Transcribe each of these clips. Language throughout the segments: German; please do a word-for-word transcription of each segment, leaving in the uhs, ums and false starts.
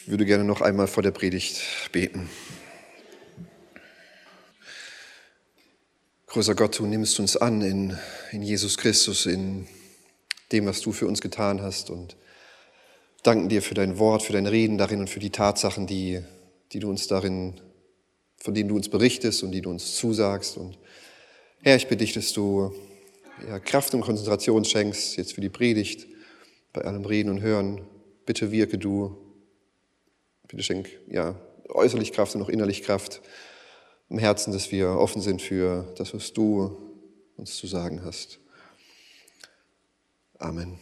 Ich würde gerne noch einmal vor der Predigt beten. Großer Gott, du nimmst uns an in, in Jesus Christus, in dem, was du für uns getan hast, und danken dir für dein Wort, für dein Reden darin und für die Tatsachen, die, die du uns darin, von denen du uns berichtest und die du uns zusagst. Und Herr, ich bitte dich, dass du ja, Kraft und Konzentration schenkst, jetzt für die Predigt, bei allem Reden und Hören. Bitte wirke du, bitte schenk ja, äußerlich Kraft und auch innerlich Kraft im Herzen, dass wir offen sind für das, was du uns zu sagen hast. Amen.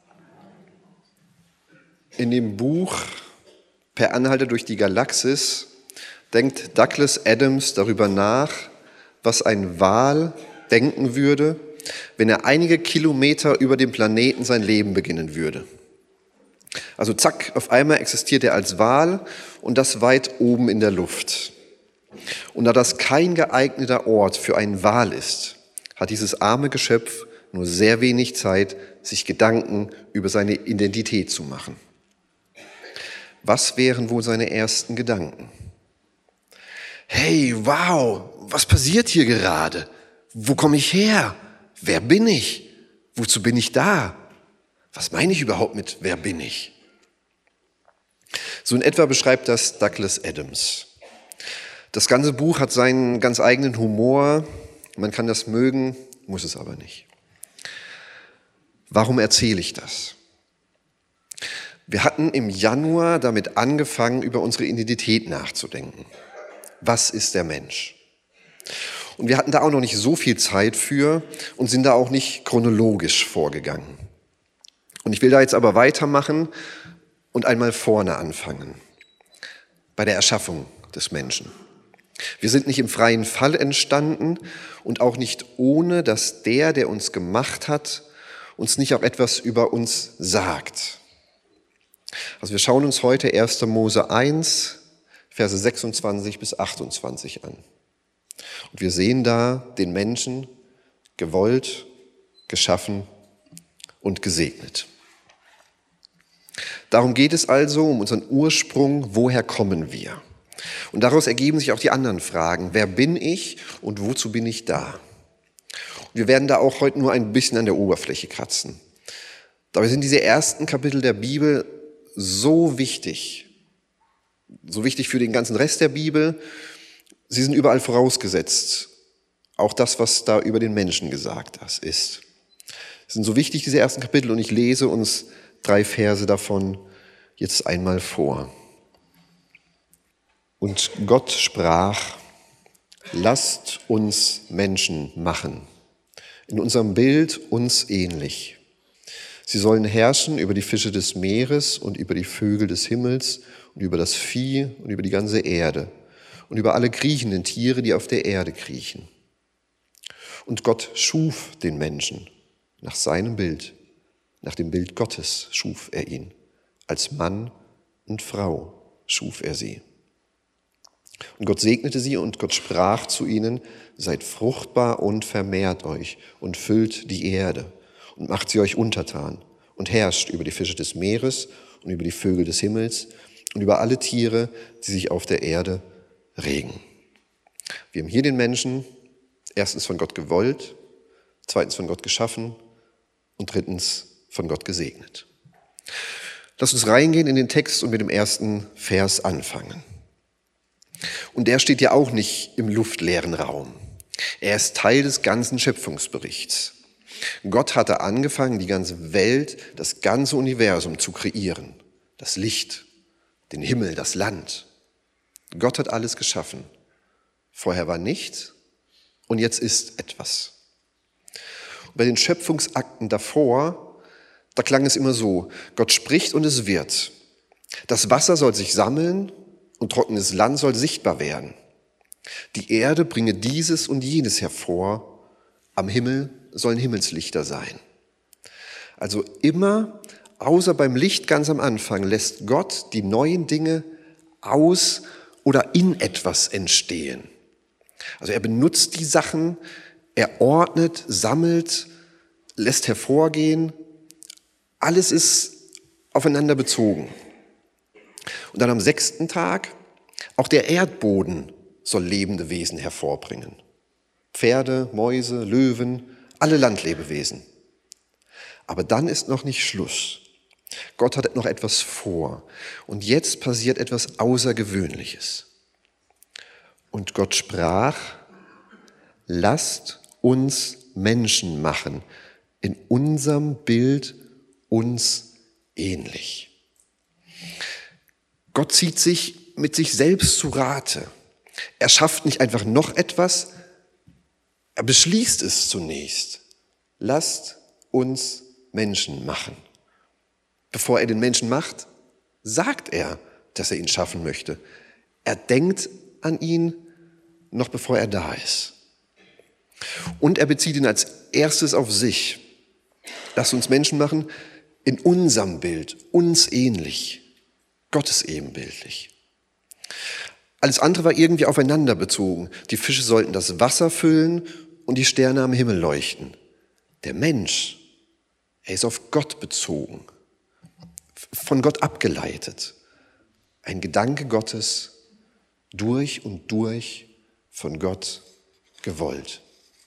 In dem Buch Per Anhalter durch die Galaxis denkt Douglas Adams darüber nach, was ein Wal denken würde, wenn er einige Kilometer über dem Planeten sein Leben beginnen würde. Also zack, auf einmal existiert er als Wal und das weit oben in der Luft. Und da das kein geeigneter Ort für einen Wal ist, hat dieses arme Geschöpf nur sehr wenig Zeit, sich Gedanken über seine Identität zu machen. Was wären wohl seine ersten Gedanken? Hey, wow, was passiert hier gerade? Wo komme ich her? Wer bin ich? Wozu bin ich da? Was meine ich überhaupt mit wer bin ich? So in etwa beschreibt das Douglas Adams. Das ganze Buch hat seinen ganz eigenen Humor. Man kann das mögen, muss es aber nicht. Warum erzähle ich das? Wir hatten im Januar damit angefangen, über unsere Identität nachzudenken. Was ist der Mensch? Und wir hatten da auch noch nicht so viel Zeit für und sind da auch nicht chronologisch vorgegangen. Und ich will da jetzt aber weitermachen und einmal vorne anfangen, bei der Erschaffung des Menschen. Wir sind nicht im freien Fall entstanden und auch nicht ohne, dass der, der uns gemacht hat, uns nicht auch etwas über uns sagt. Also wir schauen uns heute erster Mose eins, Verse sechsundzwanzig bis achtundzwanzig an. Und wir sehen da den Menschen gewollt, geschaffen und gesegnet. Darum geht es also um unseren Ursprung, woher kommen wir? Und daraus ergeben sich auch die anderen Fragen. Wer bin ich und wozu bin ich da? Und wir werden da auch heute nur ein bisschen an der Oberfläche kratzen. Dabei sind diese ersten Kapitel der Bibel so wichtig, so wichtig für den ganzen Rest der Bibel. Sie sind überall vorausgesetzt. Auch das, was da über den Menschen gesagt ist. Sie sind so wichtig, diese ersten Kapitel, und ich lese uns drei Verse davon jetzt einmal vor. Und Gott sprach: Lasst uns Menschen machen, in unserem Bild uns ähnlich. Sie sollen herrschen über die Fische des Meeres und über die Vögel des Himmels und über das Vieh und über die ganze Erde und über alle kriechenden Tiere, die auf der Erde kriechen. Und Gott schuf den Menschen nach seinem Bild. Nach dem Bild Gottes schuf er ihn. Als Mann und Frau schuf er sie. Und Gott segnete sie und Gott sprach zu ihnen: Seid fruchtbar und vermehrt euch und füllt die Erde und macht sie euch untertan und herrscht über die Fische des Meeres und über die Vögel des Himmels und über alle Tiere, die sich auf der Erde regen. Wir haben hier den Menschen erstens von Gott gewollt, zweitens von Gott geschaffen und drittens von Gott gesegnet. Lass uns reingehen in den Text und mit dem ersten Vers anfangen. Und der steht ja auch nicht im luftleeren Raum. Er ist Teil des ganzen Schöpfungsberichts. Gott hatte angefangen, die ganze Welt, das ganze Universum zu kreieren. Das Licht, den Himmel, das Land. Gott hat alles geschaffen. Vorher war nichts und jetzt ist etwas. Und bei den Schöpfungsakten davor, da klang es immer so: Gott spricht und es wird. Das Wasser soll sich sammeln und trockenes Land soll sichtbar werden. Die Erde bringe dieses und jenes hervor. Am Himmel sollen Himmelslichter sein. Also immer, außer beim Licht ganz am Anfang, lässt Gott die neuen Dinge aus oder in etwas entstehen. Also er benutzt die Sachen, er ordnet, sammelt, lässt hervorgehen. Alles ist aufeinander bezogen. Und dann am sechsten Tag, auch der Erdboden soll lebende Wesen hervorbringen. Pferde, Mäuse, Löwen, alle Landlebewesen. Aber dann ist noch nicht Schluss. Gott hat noch etwas vor. Und jetzt passiert etwas Außergewöhnliches. Und Gott sprach, lasst uns Menschen machen, in unserem Bild uns ähnlich. Gott zieht sich mit sich selbst zu Rate. Er schafft nicht einfach noch etwas, er beschließt es zunächst. Lasst uns Menschen machen. Bevor er den Menschen macht, sagt er, dass er ihn schaffen möchte. Er denkt an ihn, noch bevor er da ist. Und er bezieht ihn als erstes auf sich. Lasst uns Menschen machen, in unserem Bild, uns ähnlich, Gottes ebenbildlich. Alles andere war irgendwie aufeinander bezogen. Die Fische sollten das Wasser füllen und die Sterne am Himmel leuchten. Der Mensch, er ist auf Gott bezogen, von Gott abgeleitet. Ein Gedanke Gottes, durch und durch von Gott gewollt.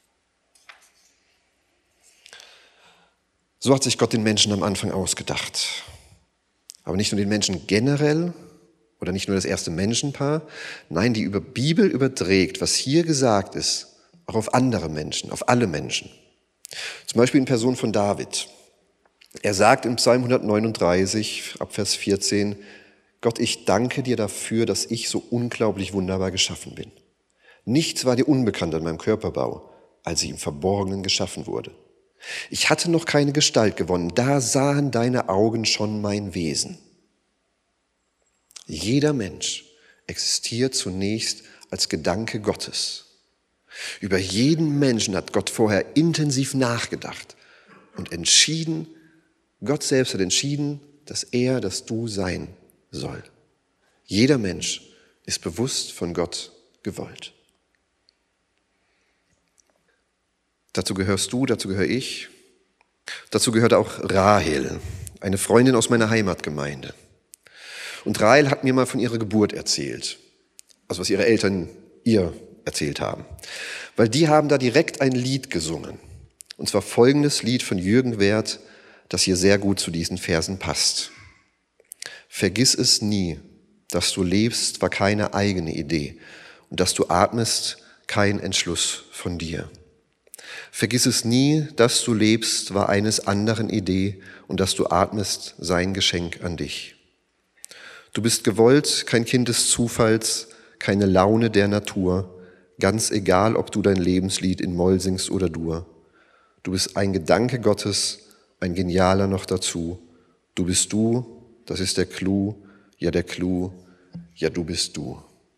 So hat sich Gott den Menschen am Anfang ausgedacht. Aber nicht nur den Menschen generell oder nicht nur das erste Menschenpaar, nein, die über Bibel überträgt, was hier gesagt ist, auch auf andere Menschen, auf alle Menschen. Zum Beispiel in Person von David. Er sagt im Psalm hundertneununddreißig, ab Vers vierzehn, Gott, ich danke dir dafür, dass ich so unglaublich wunderbar geschaffen bin. Nichts war dir unbekannt an meinem Körperbau, als ich im Verborgenen geschaffen wurde. Ich hatte noch keine Gestalt gewonnen, da sahen deine Augen schon mein Wesen. Jeder Mensch existiert zunächst als Gedanke Gottes. Über jeden Menschen hat Gott vorher intensiv nachgedacht und entschieden, Gott selbst hat entschieden, dass er, dass du sein soll. Jeder Mensch ist bewusst von Gott gewollt. Dazu gehörst du, dazu gehöre ich. Dazu gehört auch Rahel, eine Freundin aus meiner Heimatgemeinde. Und Rahel hat mir mal von ihrer Geburt erzählt, also was ihre Eltern ihr erzählt haben. Weil die haben da direkt ein Lied gesungen. Und zwar folgendes Lied von Jürgen Werth, das hier sehr gut zu diesen Versen passt. Vergiss es nie, dass du lebst, war keine eigene Idee und dass du atmest, kein Entschluss von dir. Vergiss es nie, dass du lebst, war eines anderen Idee und dass du atmest, sein Geschenk an dich. Du bist gewollt, kein Kind des Zufalls, keine Laune der Natur, ganz egal, ob du dein Lebenslied in Moll singst oder Dur. Du bist ein Gedanke Gottes, ein genialer noch dazu. Du bist du, das ist der Clou, ja der Clou, ja du bist du.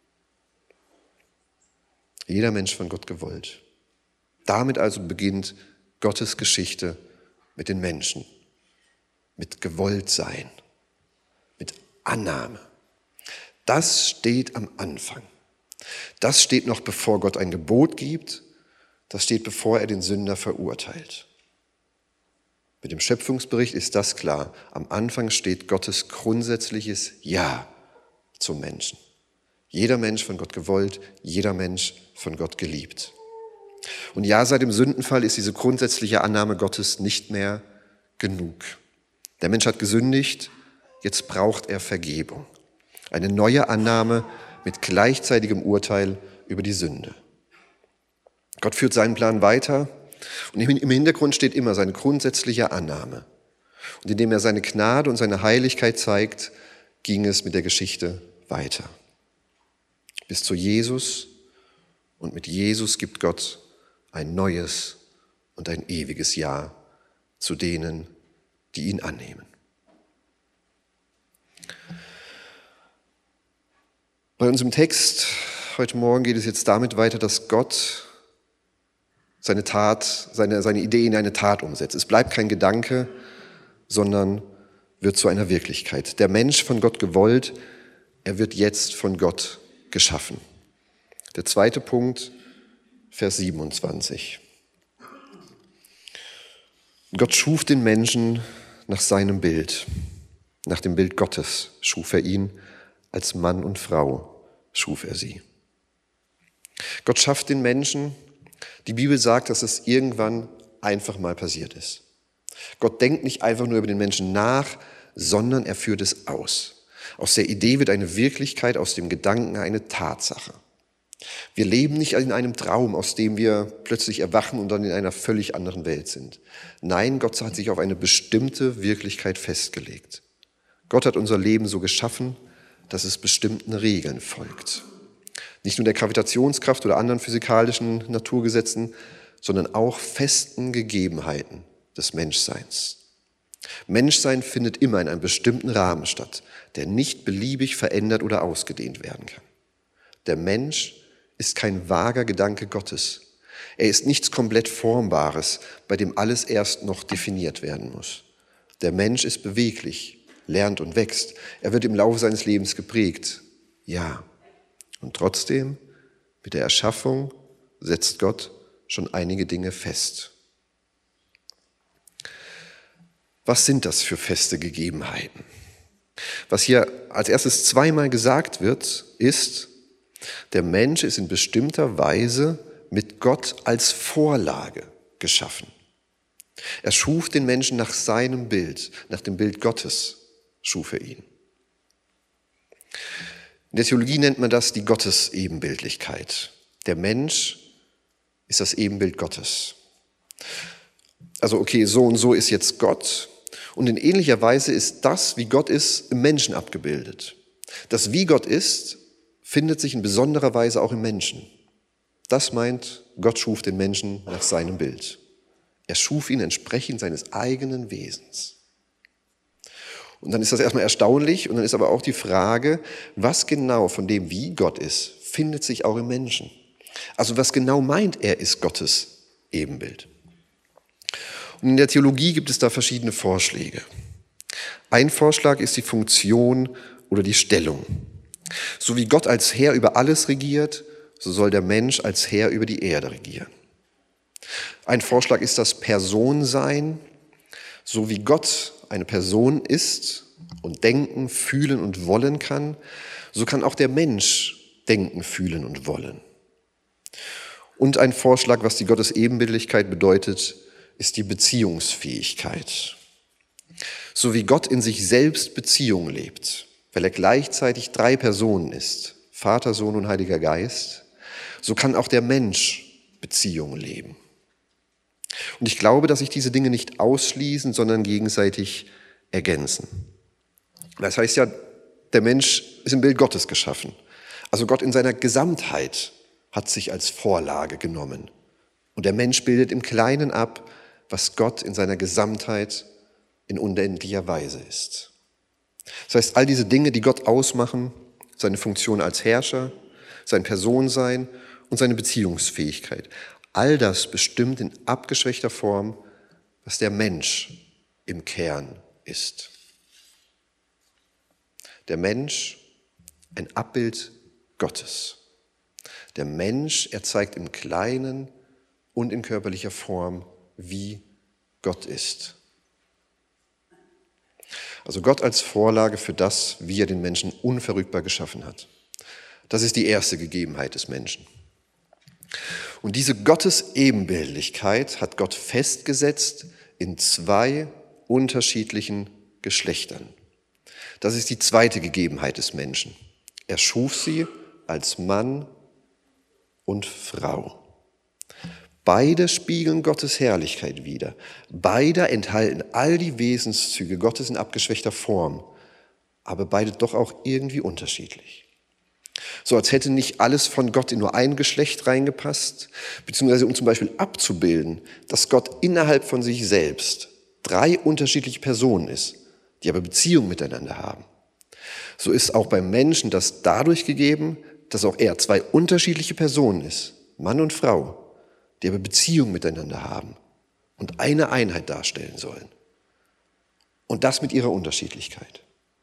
Jeder Mensch von Gott gewollt. Damit also beginnt Gottes Geschichte mit den Menschen, mit Gewolltsein, mit Annahme. Das steht am Anfang. Das steht noch bevor Gott ein Gebot gibt, das steht bevor er den Sünder verurteilt. Mit dem Schöpfungsbericht ist das klar. Am Anfang steht Gottes grundsätzliches Ja zum Menschen. Jeder Mensch von Gott gewollt, jeder Mensch von Gott geliebt. Und ja, seit dem Sündenfall ist diese grundsätzliche Annahme Gottes nicht mehr genug. Der Mensch hat gesündigt, jetzt braucht er Vergebung. Eine neue Annahme mit gleichzeitigem Urteil über die Sünde. Gott führt seinen Plan weiter und im Hintergrund steht immer seine grundsätzliche Annahme. Und indem er seine Gnade und seine Heiligkeit zeigt, ging es mit der Geschichte weiter. Bis zu Jesus, und mit Jesus gibt Gott ein neues und ein ewiges Ja zu denen, die ihn annehmen. Bei uns im Text heute Morgen geht es jetzt damit weiter, dass Gott seine Tat, seine, seine Idee in eine Tat umsetzt. Es bleibt kein Gedanke, sondern wird zu einer Wirklichkeit. Der Mensch von Gott gewollt, er wird jetzt von Gott geschaffen. Der zweite Punkt, Vers siebenundzwanzig. Gott schuf den Menschen nach seinem Bild. Nach dem Bild Gottes schuf er ihn, als Mann und Frau schuf er sie. Gott schafft den Menschen. Die Bibel sagt, dass es irgendwann einfach mal passiert ist. Gott denkt nicht einfach nur über den Menschen nach, sondern er führt es aus. Aus der Idee wird eine Wirklichkeit, aus dem Gedanken eine Tatsache. Wir leben nicht in einem Traum, aus dem wir plötzlich erwachen und dann in einer völlig anderen Welt sind. Nein, Gott hat sich auf eine bestimmte Wirklichkeit festgelegt. Gott hat unser Leben so geschaffen, dass es bestimmten Regeln folgt. Nicht nur der Gravitationskraft oder anderen physikalischen Naturgesetzen, sondern auch festen Gegebenheiten des Menschseins. Menschsein findet immer in einem bestimmten Rahmen statt, der nicht beliebig verändert oder ausgedehnt werden kann. Der Mensch ist kein vager Gedanke Gottes. Er ist nichts komplett Formbares, bei dem alles erst noch definiert werden muss. Der Mensch ist beweglich, lernt und wächst. Er wird im Laufe seines Lebens geprägt. Ja, und trotzdem, mit der Erschaffung setzt Gott schon einige Dinge fest. Was sind das für feste Gegebenheiten? Was hier als erstes zweimal gesagt wird, ist, der Mensch ist in bestimmter Weise mit Gott als Vorlage geschaffen. Er schuf den Menschen nach seinem Bild, nach dem Bild Gottes schuf er ihn. In der Theologie nennt man das die Gottesebenbildlichkeit. Der Mensch ist das Ebenbild Gottes. Also okay, so und so ist jetzt Gott. Und in ähnlicher Weise ist das, wie Gott ist, im Menschen abgebildet. Das, wie Gott ist, findet sich in besonderer Weise auch im Menschen. Das meint, Gott schuf den Menschen nach seinem Bild. Er schuf ihn entsprechend seines eigenen Wesens. Und dann ist das erstmal erstaunlich und dann ist aber auch die Frage, was genau von dem, wie Gott ist, findet sich auch im Menschen. Also was genau meint er, ist Gottes Ebenbild. Und in der Theologie gibt es da verschiedene Vorschläge. Ein Vorschlag ist die Funktion oder die Stellung. So wie Gott als Herr über alles regiert, so soll der Mensch als Herr über die Erde regieren. Ein Vorschlag ist das Personsein. So wie Gott eine Person ist und denken, fühlen und wollen kann, so kann auch der Mensch denken, fühlen und wollen. Und ein Vorschlag, was die Gottesebenbildlichkeit bedeutet, ist die Beziehungsfähigkeit. So wie Gott in sich selbst Beziehung lebt, weil er gleichzeitig drei Personen ist, Vater, Sohn und Heiliger Geist, so kann auch der Mensch Beziehung leben. Und ich glaube, dass sich diese Dinge nicht ausschließen, sondern gegenseitig ergänzen. Das heißt ja, der Mensch ist im Bild Gottes geschaffen. Also Gott in seiner Gesamtheit hat sich als Vorlage genommen. Und der Mensch bildet im Kleinen ab, was Gott in seiner Gesamtheit in unendlicher Weise ist. Das heißt, all diese Dinge, die Gott ausmachen, seine Funktion als Herrscher, sein Personsein und seine Beziehungsfähigkeit, all das bestimmt in abgeschwächter Form, was der Mensch im Kern ist. Der Mensch, ein Abbild Gottes. Der Mensch, er zeigt im Kleinen und in körperlicher Form, wie Gott ist. Also Gott als Vorlage für das, wie er den Menschen unverrückbar geschaffen hat. Das ist die erste Gegebenheit des Menschen. Und diese Gottesebenbildlichkeit hat Gott festgesetzt in zwei unterschiedlichen Geschlechtern. Das ist die zweite Gegebenheit des Menschen. Er schuf sie als Mann und Frau. Beide spiegeln Gottes Herrlichkeit wider. Beide enthalten all die Wesenszüge Gottes in abgeschwächter Form, aber beide doch auch irgendwie unterschiedlich. So als hätte nicht alles von Gott in nur ein Geschlecht reingepasst, beziehungsweise um zum Beispiel abzubilden, dass Gott innerhalb von sich selbst drei unterschiedliche Personen ist, die aber Beziehung miteinander haben. So ist auch beim Menschen das dadurch gegeben, dass auch er zwei unterschiedliche Personen ist, Mann und Frau, die aber Beziehung miteinander haben und eine Einheit darstellen sollen. Und das mit ihrer Unterschiedlichkeit.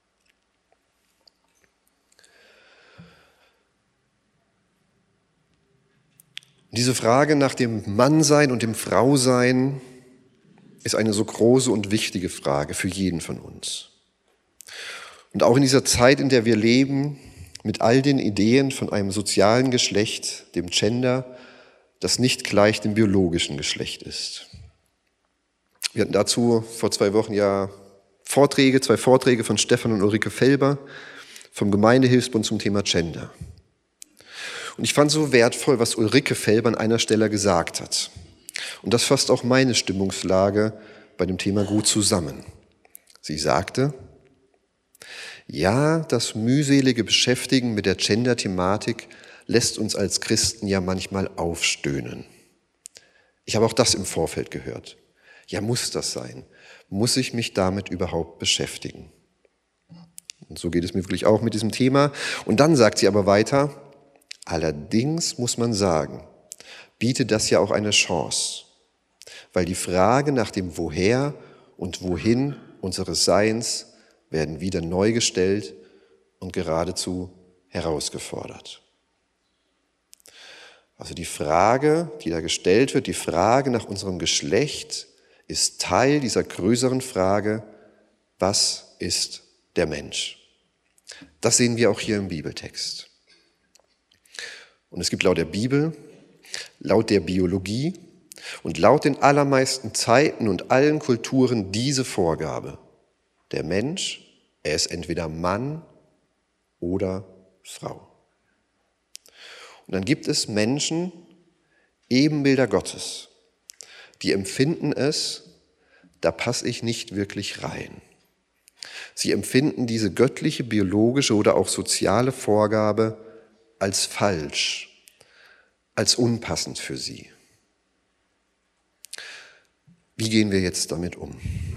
Diese Frage nach dem Mannsein und dem Frausein ist eine so große und wichtige Frage für jeden von uns. Und auch in dieser Zeit, in der wir leben, mit all den Ideen von einem sozialen Geschlecht, dem Gender, das nicht gleich dem biologischen Geschlecht ist. Wir hatten dazu vor zwei Wochen ja Vorträge, zwei Vorträge von Stefan und Ulrike Felber vom Gemeindehilfsbund zum Thema Gender. Und ich fand so wertvoll, was Ulrike Felber an einer Stelle gesagt hat. Und das fasst auch meine Stimmungslage bei dem Thema gut zusammen. Sie sagte: Ja, das mühselige Beschäftigen mit der Gender-Thematik lässt uns als Christen ja manchmal aufstöhnen. Ich habe auch das im Vorfeld gehört. Ja, muss das sein? Muss ich mich damit überhaupt beschäftigen? Und so geht es mir wirklich auch mit diesem Thema. Und dann sagt sie aber weiter: Allerdings muss man sagen, bietet das ja auch eine Chance, weil die Frage nach dem Woher und Wohin unseres Seins werden wieder neu gestellt und geradezu herausgefordert. Also die Frage, die da gestellt wird, die Frage nach unserem Geschlecht, ist Teil dieser größeren Frage: Was ist der Mensch? Das sehen wir auch hier im Bibeltext. Und es gibt laut der Bibel, laut der Biologie und laut den allermeisten Zeiten und allen Kulturen diese Vorgabe: Der Mensch, er ist entweder Mann oder Frau. Und dann gibt es Menschen, Ebenbilder Gottes, die empfinden es, da passe ich nicht wirklich rein. Sie empfinden diese göttliche, biologische oder auch soziale Vorgabe als falsch, als unpassend für sie. Wie gehen wir jetzt damit um?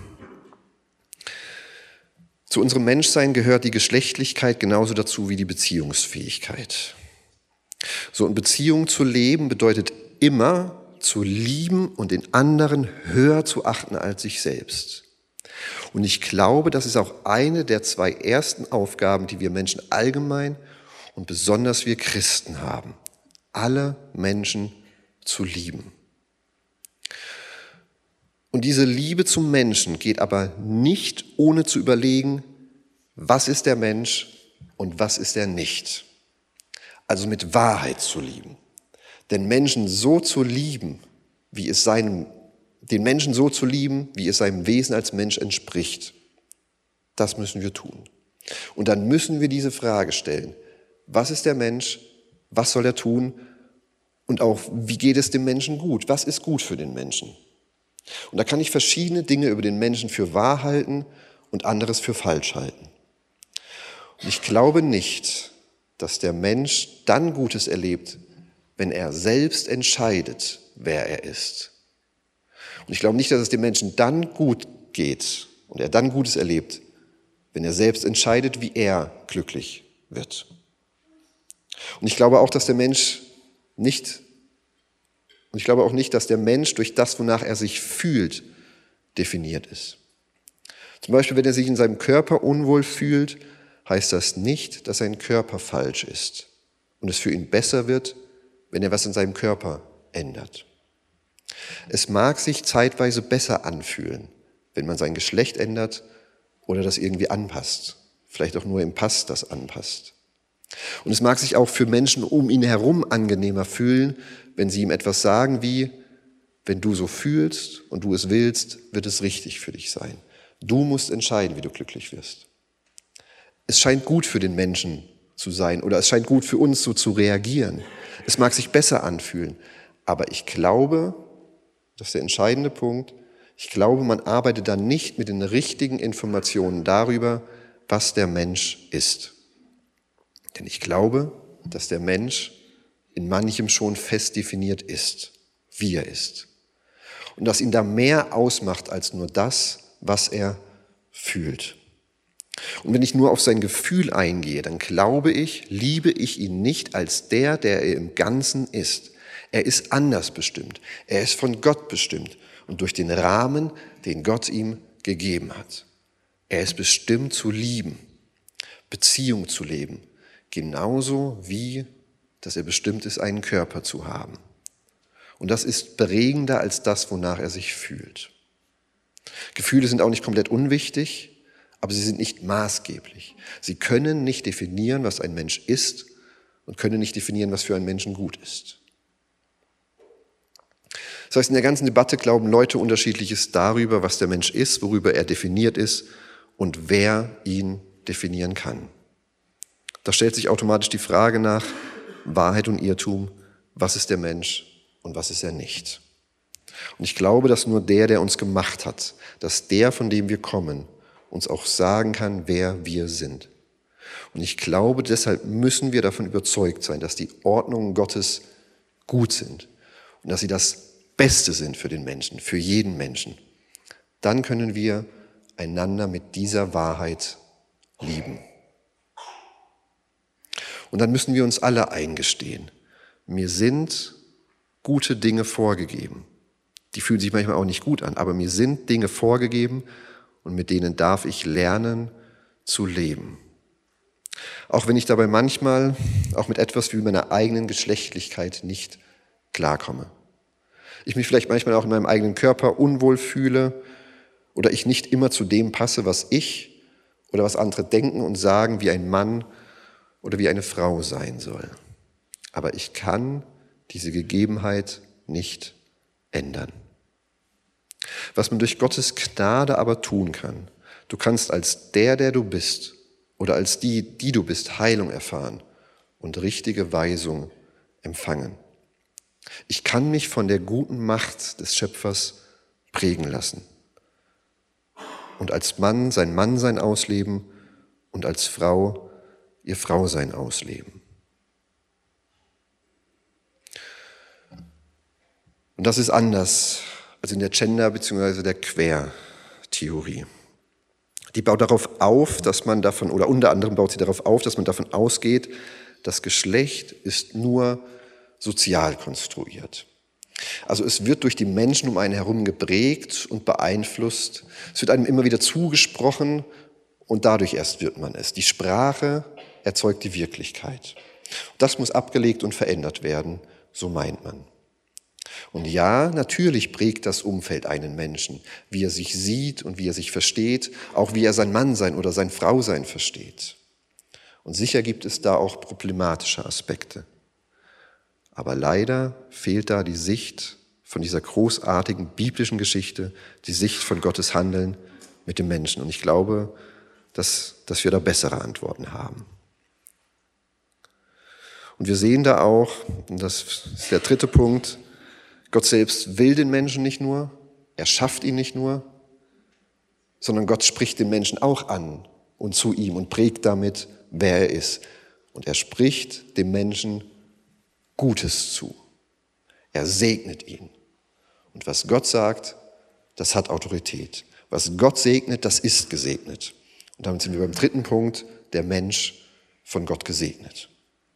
Zu unserem Menschsein gehört die Geschlechtlichkeit genauso dazu wie die Beziehungsfähigkeit. So in Beziehung zu leben bedeutet immer zu lieben und den anderen höher zu achten als sich selbst. Und ich glaube, das ist auch eine der zwei ersten Aufgaben, die wir Menschen allgemein und besonders wir Christen haben: alle Menschen zu lieben. Und diese Liebe zum Menschen geht aber nicht, ohne zu überlegen, was ist der Mensch und was ist er nicht. Also mit Wahrheit zu lieben. Denn Menschen so zu lieben, wie es seinem, den Menschen so zu lieben, wie es seinem Wesen als Mensch entspricht, das müssen wir tun. Und dann müssen wir diese Frage stellen: Was ist der Mensch? Was soll er tun? Und auch, wie geht es dem Menschen gut? Was ist gut für den Menschen? Und da kann ich verschiedene Dinge über den Menschen für wahr halten und anderes für falsch halten. Und ich glaube nicht, dass der Mensch dann Gutes erlebt, wenn er selbst entscheidet, wer er ist. Und ich glaube nicht, dass es dem Menschen dann gut geht und er dann Gutes erlebt, wenn er selbst entscheidet, wie er glücklich wird. Und ich glaube auch, dass der Mensch nicht, und ich glaube auch nicht, dass der Mensch durch das, wonach er sich fühlt, definiert ist. Zum Beispiel, wenn er sich in seinem Körper unwohl fühlt, heißt das nicht, dass sein Körper falsch ist und es für ihn besser wird, wenn er was in seinem Körper ändert. Es mag sich zeitweise besser anfühlen, wenn man sein Geschlecht ändert oder das irgendwie anpasst, vielleicht auch nur im Pass das anpasst. Und es mag sich auch für Menschen um ihn herum angenehmer fühlen, wenn sie ihm etwas sagen wie: Wenn du so fühlst und du es willst, wird es richtig für dich sein. Du musst entscheiden, wie du glücklich wirst. Es scheint gut für den Menschen zu sein oder es scheint gut für uns so zu reagieren. Es mag sich besser anfühlen, aber ich glaube, das ist der entscheidende Punkt, ich glaube, man arbeitet dann nicht mit den richtigen Informationen darüber, was der Mensch ist. Denn ich glaube, dass der Mensch in manchem schon fest definiert ist, wie er ist. Und dass ihn da mehr ausmacht als nur das, was er fühlt. Und wenn ich nur auf sein Gefühl eingehe, dann glaube ich, liebe ich ihn nicht als der, der er im Ganzen ist. Er ist anders bestimmt. Er ist von Gott bestimmt und durch den Rahmen, den Gott ihm gegeben hat. Er ist bestimmt zu lieben, Beziehung zu leben, genauso wie, dass er bestimmt ist, einen Körper zu haben. Und das ist prägender als das, wonach er sich fühlt. Gefühle sind auch nicht komplett unwichtig, aber sie sind nicht maßgeblich. Sie können nicht definieren, was ein Mensch ist und können nicht definieren, was für einen Menschen gut ist. Das heißt, in der ganzen Debatte glauben Leute Unterschiedliches darüber, was der Mensch ist, worüber er definiert ist und wer ihn definieren kann. Da stellt sich automatisch die Frage nach Wahrheit und Irrtum, was ist der Mensch und was ist er nicht. Und ich glaube, dass nur der, der uns gemacht hat, dass der, von dem wir kommen, uns auch sagen kann, wer wir sind. Und ich glaube, deshalb müssen wir davon überzeugt sein, dass die Ordnungen Gottes gut sind und dass sie das Beste sind für den Menschen, für jeden Menschen. Dann können wir einander mit dieser Wahrheit lieben. Und dann müssen wir uns alle eingestehen, mir sind gute Dinge vorgegeben. Die fühlen sich manchmal auch nicht gut an, aber mir sind Dinge vorgegeben und mit denen darf ich lernen zu leben. Auch wenn ich dabei manchmal auch mit etwas wie meiner eigenen Geschlechtlichkeit nicht klarkomme. Ich mich vielleicht manchmal auch in meinem eigenen Körper unwohl fühle oder ich nicht immer zu dem passe, was ich oder was andere denken und sagen, wie ein Mann oder wie eine Frau sein soll. Aber ich kann diese Gegebenheit nicht ändern. Was man durch Gottes Gnade aber tun kann, du kannst als der, der du bist oder als die, die du bist, Heilung erfahren und richtige Weisung empfangen. Ich kann mich von der guten Macht des Schöpfers prägen lassen und als Mann sein Mannsein ausleben und als Frau ihr Frausein ausleben. Und das ist anders als in der Gender- bzw. der Queer-Theorie. Die baut darauf auf, dass man davon, oder unter anderem baut sie darauf auf, dass man davon ausgeht, das Geschlecht ist nur sozial konstruiert. Also es wird durch die Menschen um einen herum geprägt und beeinflusst. Es wird einem immer wieder zugesprochen und dadurch erst wird man es. Die Sprache erzeugt die Wirklichkeit. Das muss abgelegt und verändert werden, so meint man. Und ja, natürlich prägt das Umfeld einen Menschen, wie er sich sieht und wie er sich versteht, auch wie er sein Mannsein oder sein Frausein versteht. Und sicher gibt es da auch problematische Aspekte. Aber leider fehlt da die Sicht von dieser großartigen biblischen Geschichte, die Sicht von Gottes Handeln mit dem Menschen. Und ich glaube, dass, dass wir da bessere Antworten haben. Und wir sehen da auch, und das ist der dritte Punkt, Gott selbst will den Menschen nicht nur, er schafft ihn nicht nur, sondern Gott spricht den Menschen auch an und zu ihm und prägt damit, wer er ist. Und er spricht dem Menschen Gutes zu. Er segnet ihn. Und was Gott sagt, das hat Autorität. Was Gott segnet, das ist gesegnet. Und damit sind wir beim dritten Punkt, der Mensch von Gott gesegnet.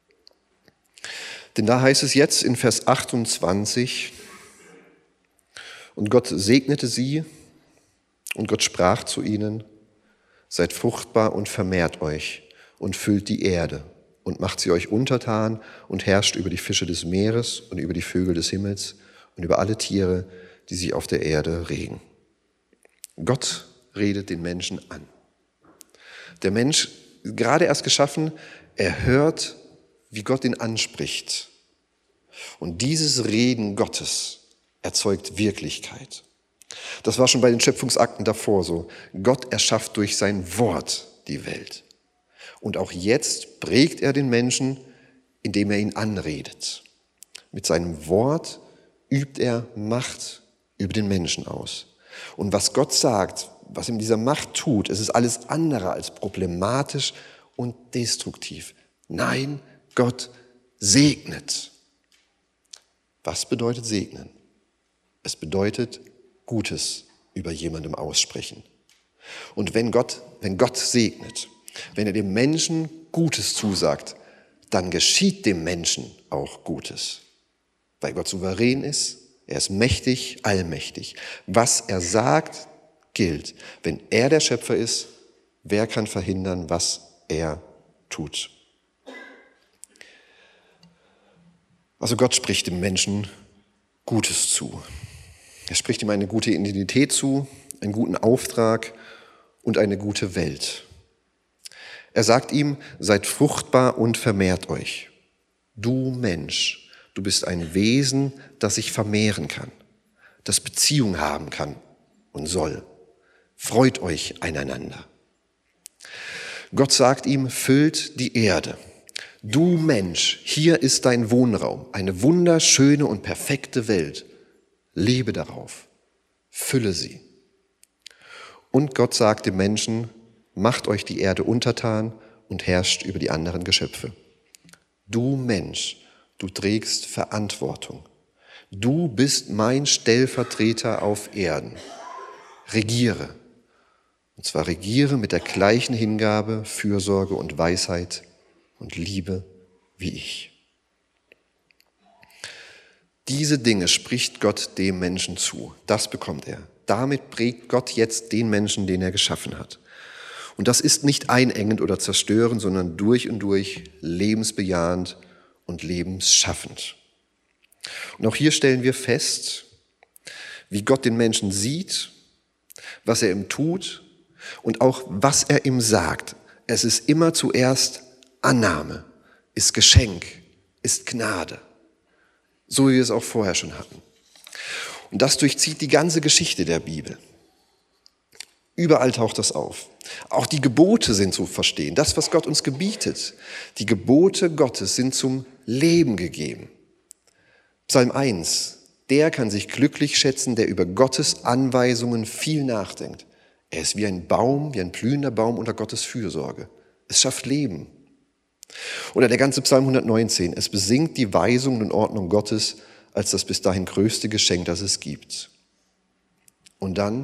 Denn da heißt es jetzt in Vers achtundzwanzig, und Gott segnete sie und Gott sprach zu ihnen, seid fruchtbar und vermehrt euch und füllt die Erde und macht sie euch untertan und herrscht über die Fische des Meeres und über die Vögel des Himmels und über alle Tiere, die sich auf der Erde regen. Gott redet den Menschen an. Der Mensch, gerade erst geschaffen, er hört, wie Gott ihn anspricht. Und dieses Reden Gottes erzeugt Wirklichkeit. Das war schon bei den Schöpfungsakten davor so. Gott erschafft durch sein Wort die Welt. Und auch jetzt prägt er den Menschen, indem er ihn anredet. Mit seinem Wort übt er Macht über den Menschen aus. Und was Gott sagt, was ihm dieser Macht tut, es ist alles andere als problematisch und destruktiv. Nein, Gott segnet. Was bedeutet segnen? Es bedeutet Gutes über jemandem aussprechen. Und wenn Gott, wenn Gott segnet, wenn er dem Menschen Gutes zusagt, dann geschieht dem Menschen auch Gutes. Weil Gott souverän ist, er ist mächtig, allmächtig. Was er sagt, gilt. Wenn er der Schöpfer ist, wer kann verhindern, was er tut? Also Gott spricht dem Menschen Gutes zu. Er spricht ihm eine gute Identität zu, einen guten Auftrag und eine gute Welt. Er sagt ihm, seid fruchtbar und vermehrt euch. Du Mensch, du bist ein Wesen, das sich vermehren kann, das Beziehung haben kann und soll. Freut euch einander. Gott sagt ihm, füllt die Erde. Du Mensch, hier ist dein Wohnraum, eine wunderschöne und perfekte Welt. Lebe darauf, fülle sie. Und Gott sagt dem Menschen, macht euch die Erde untertan und herrscht über die anderen Geschöpfe. Du Mensch, du trägst Verantwortung. Du bist mein Stellvertreter auf Erden. Regiere. Und zwar regiere mit der gleichen Hingabe, Fürsorge und Weisheit und Liebe wie ich. Diese Dinge spricht Gott dem Menschen zu. Das bekommt er. Damit prägt Gott jetzt den Menschen, den er geschaffen hat. Und das ist nicht einengend oder zerstörend, sondern durch und durch lebensbejahend und lebensschaffend. Und auch hier stellen wir fest, wie Gott den Menschen sieht, was er ihm tut und auch was er ihm sagt. Es ist immer zuerst Annahme, ist Geschenk, ist Gnade. So wie wir es auch vorher schon hatten. Und das durchzieht die ganze Geschichte der Bibel. Überall taucht das auf. Auch die Gebote sind zu verstehen. Das, was Gott uns gebietet. Die Gebote Gottes sind zum Leben gegeben. Psalm eins. Der kann sich glücklich schätzen, der über Gottes Anweisungen viel nachdenkt. Er ist wie ein Baum, wie ein blühender Baum unter Gottes Fürsorge. Es schafft Leben. Oder der ganze Psalm hundertneunzehn. Es besingt die Weisungen und Ordnung Gottes als das bis dahin größte Geschenk, das es gibt. Und dann,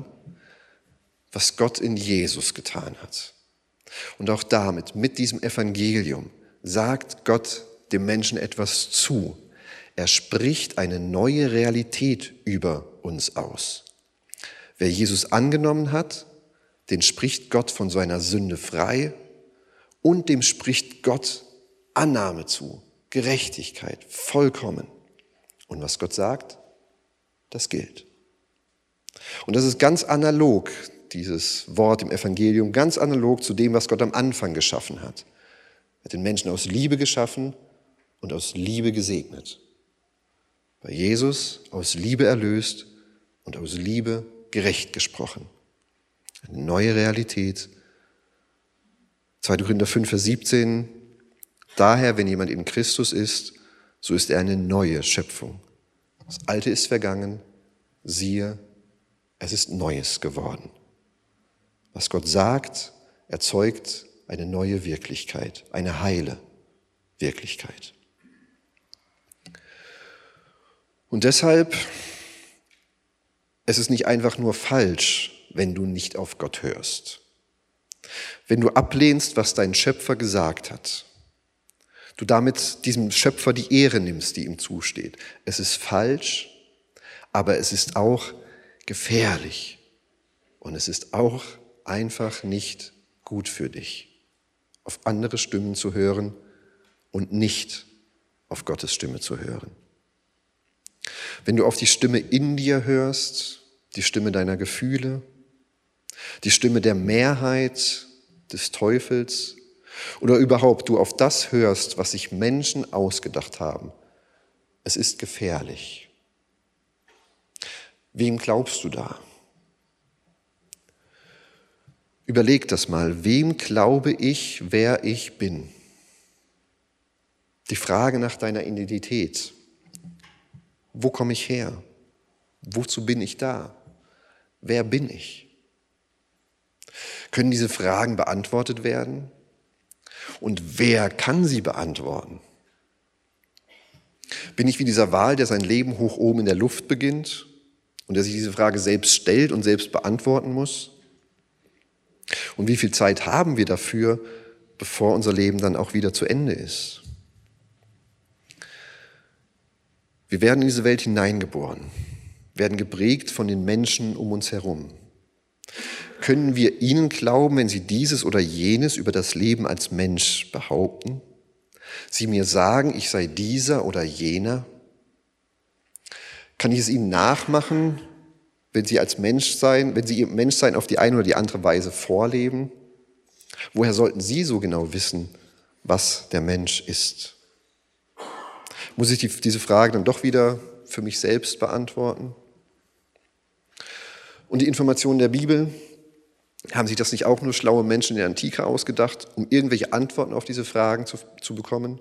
was Gott in Jesus getan hat. Und auch damit, mit diesem Evangelium, sagt Gott dem Menschen etwas zu. Er spricht eine neue Realität über uns aus. Wer Jesus angenommen hat, den spricht Gott von seiner Sünde frei und dem spricht Gott Annahme zu, Gerechtigkeit, vollkommen. Und was Gott sagt, das gilt. Und das ist ganz analog, dieses Wort im Evangelium, ganz analog zu dem, was Gott am Anfang geschaffen hat. Er hat den Menschen aus Liebe geschaffen und aus Liebe gesegnet. Bei Jesus aus Liebe erlöst und aus Liebe gerecht gesprochen. Eine neue Realität. zweiter Korinther fünf, Vers siebzehn. Daher, wenn jemand in Christus ist, so ist er eine neue Schöpfung. Das Alte ist vergangen, siehe, es ist Neues geworden. Was Gott sagt, erzeugt eine neue Wirklichkeit, eine heile Wirklichkeit. Und deshalb, es ist nicht einfach nur falsch, wenn du nicht auf Gott hörst. Wenn du ablehnst, was dein Schöpfer gesagt hat, du damit diesem Schöpfer die Ehre nimmst, die ihm zusteht. Es ist falsch, aber es ist auch gefährlich. Und es ist auch einfach nicht gut für dich, auf andere Stimmen zu hören und nicht auf Gottes Stimme zu hören. Wenn du auf die Stimme in dir hörst, die Stimme deiner Gefühle, die Stimme der Mehrheit des Teufels oder überhaupt du auf das hörst, was sich Menschen ausgedacht haben, es ist gefährlich. Wem glaubst du da? Überleg das mal, wem glaube ich, wer ich bin? Die Frage nach deiner Identität. Wo komme ich her? Wozu bin ich da? Wer bin ich? Können diese Fragen beantwortet werden? Und wer kann sie beantworten? Bin ich wie dieser Wal, der sein Leben hoch oben in der Luft beginnt und der sich diese Frage selbst stellt und selbst beantworten muss? Und wie viel Zeit haben wir dafür, bevor unser Leben dann auch wieder zu Ende ist? Wir werden in diese Welt hineingeboren, werden geprägt von den Menschen um uns herum. Können wir ihnen glauben, wenn sie dieses oder jenes über das Leben als Mensch behaupten? Sie mir sagen, ich sei dieser oder jener? Kann ich es ihnen nachmachen, wenn sie als Menschsein, wenn sie ihr Menschsein auf die eine oder die andere Weise vorleben? Woher sollten sie so genau wissen, was der Mensch ist? Muss ich die, diese Frage dann doch wieder für mich selbst beantworten? Und die Informationen der Bibel, haben sich das nicht auch nur schlaue Menschen in der Antike ausgedacht, um irgendwelche Antworten auf diese Fragen zu, zu bekommen?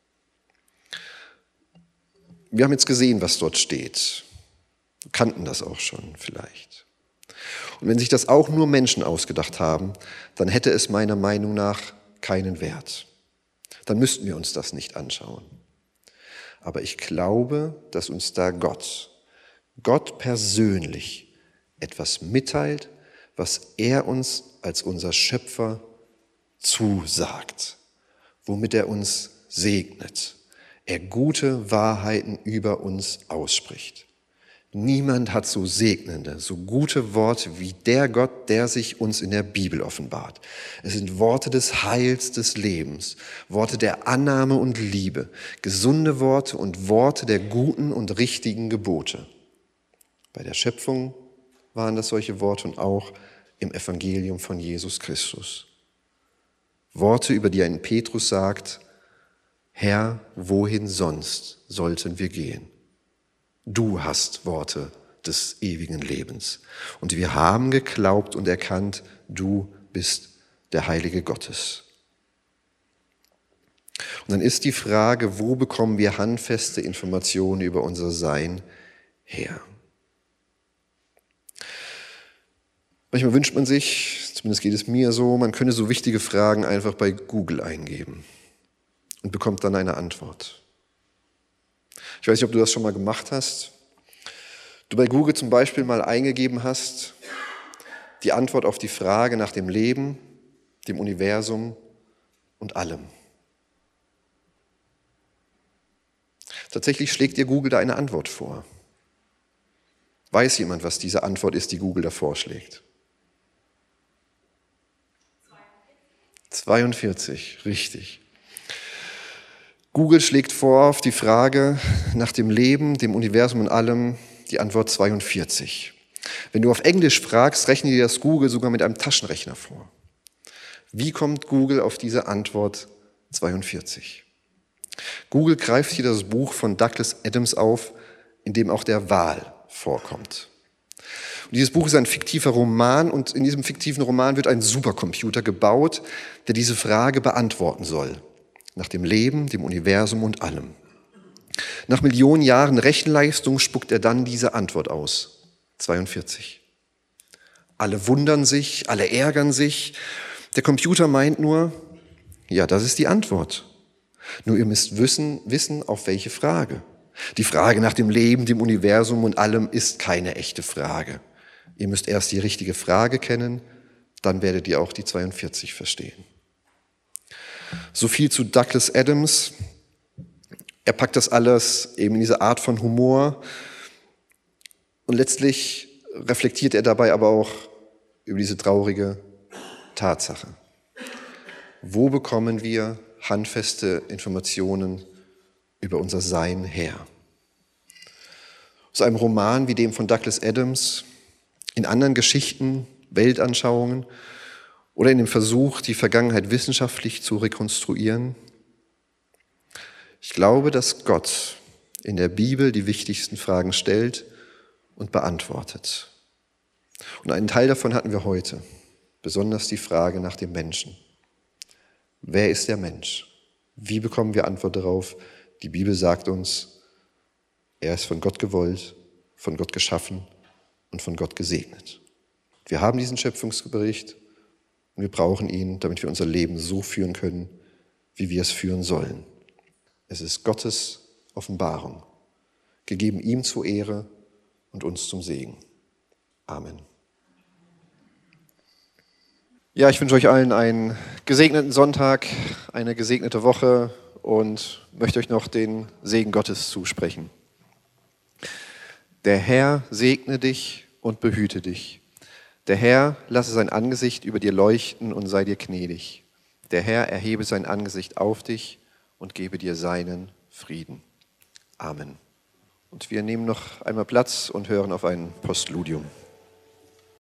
Wir haben jetzt gesehen, was dort steht. Wir kannten das auch schon vielleicht. Und wenn sich das auch nur Menschen ausgedacht haben, dann hätte es meiner Meinung nach keinen Wert. Dann müssten wir uns das nicht anschauen. Aber ich glaube, dass uns da Gott, Gott persönlich etwas mitteilt, was er uns als unser Schöpfer zusagt, womit er uns segnet, er gute Wahrheiten über uns ausspricht. Niemand hat so segnende, so gute Worte wie der Gott, der sich uns in der Bibel offenbart. Es sind Worte des Heils, des Lebens, Worte der Annahme und Liebe, gesunde Worte und Worte der guten und richtigen Gebote. Bei der Schöpfung waren das solche Worte und auch im Evangelium von Jesus Christus. Worte, über die ein Petrus sagt, Herr, wohin sonst sollten wir gehen? Du hast Worte des ewigen Lebens. Und wir haben geglaubt und erkannt, du bist der Heilige Gottes. Und dann ist die Frage, wo bekommen wir handfeste Informationen über unser Sein her? Manchmal wünscht man sich, zumindest geht es mir so, man könne so wichtige Fragen einfach bei Google eingeben und bekommt dann eine Antwort. Ich weiß nicht, ob du das schon mal gemacht hast. Du bei Google zum Beispiel mal eingegeben hast, die Antwort auf die Frage nach dem Leben, dem Universum und allem. Tatsächlich schlägt dir Google da eine Antwort vor. Weiß jemand, was diese Antwort ist, die Google da vorschlägt? zweiundvierzig, richtig. Google schlägt vor auf die Frage nach dem Leben, dem Universum und allem die Antwort zweiundvierzig. Wenn du auf Englisch fragst, rechnet dir das Google sogar mit einem Taschenrechner vor. Wie kommt Google auf diese Antwort zweiundvierzig? Google greift hier das Buch von Douglas Adams auf, in dem auch der Wal vorkommt. Und dieses Buch ist ein fiktiver Roman und in diesem fiktiven Roman wird ein Supercomputer gebaut, der diese Frage beantworten soll. Nach dem Leben, dem Universum und allem. Nach Millionen Jahren Rechenleistung spuckt er dann diese Antwort aus. zweiundvierzig. Alle wundern sich, alle ärgern sich. Der Computer meint nur, ja, das ist die Antwort. Nur ihr müsst wissen, wissen, auf welche Frage. Die Frage nach dem Leben, dem Universum und allem ist keine echte Frage. Ihr müsst erst die richtige Frage kennen, dann werdet ihr auch die zweiundvierzig verstehen. So viel zu Douglas Adams. Er packt das alles eben in diese Art von Humor und letztlich reflektiert er dabei aber auch über diese traurige Tatsache. Wo bekommen wir handfeste Informationen über unser Sein her? Aus einem Roman wie dem von Douglas Adams, in anderen Geschichten, Weltanschauungen oder in dem Versuch, die Vergangenheit wissenschaftlich zu rekonstruieren? Ich glaube, dass Gott in der Bibel die wichtigsten Fragen stellt und beantwortet. Und einen Teil davon hatten wir heute, besonders die Frage nach dem Menschen. Wer ist der Mensch? Wie bekommen wir Antwort darauf? Die Bibel sagt uns, er ist von Gott gewollt, von Gott geschaffen und von Gott gesegnet. Wir haben diesen Schöpfungsbericht und wir brauchen ihn, damit wir unser Leben so führen können, wie wir es führen sollen. Es ist Gottes Offenbarung, gegeben ihm zur Ehre und uns zum Segen. Amen. Ja, ich wünsche euch allen einen gesegneten Sonntag, eine gesegnete Woche und möchte euch noch den Segen Gottes zusprechen. Der Herr segne dich und behüte dich. Der Herr lasse sein Angesicht über dir leuchten und sei dir gnädig. Der Herr erhebe sein Angesicht auf dich und gebe dir seinen Frieden. Amen. Und wir nehmen noch einmal Platz und hören auf ein Postludium.